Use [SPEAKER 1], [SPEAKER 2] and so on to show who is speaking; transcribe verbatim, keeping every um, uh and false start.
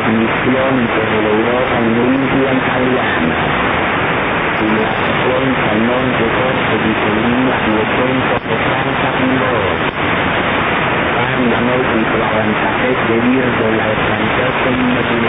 [SPEAKER 1] trasmissioni per l'Europa in lingua italiana. Sulla frequenza non decorso di duemiladuecentottanta kHz. Banda multiplanta virgola ottantotto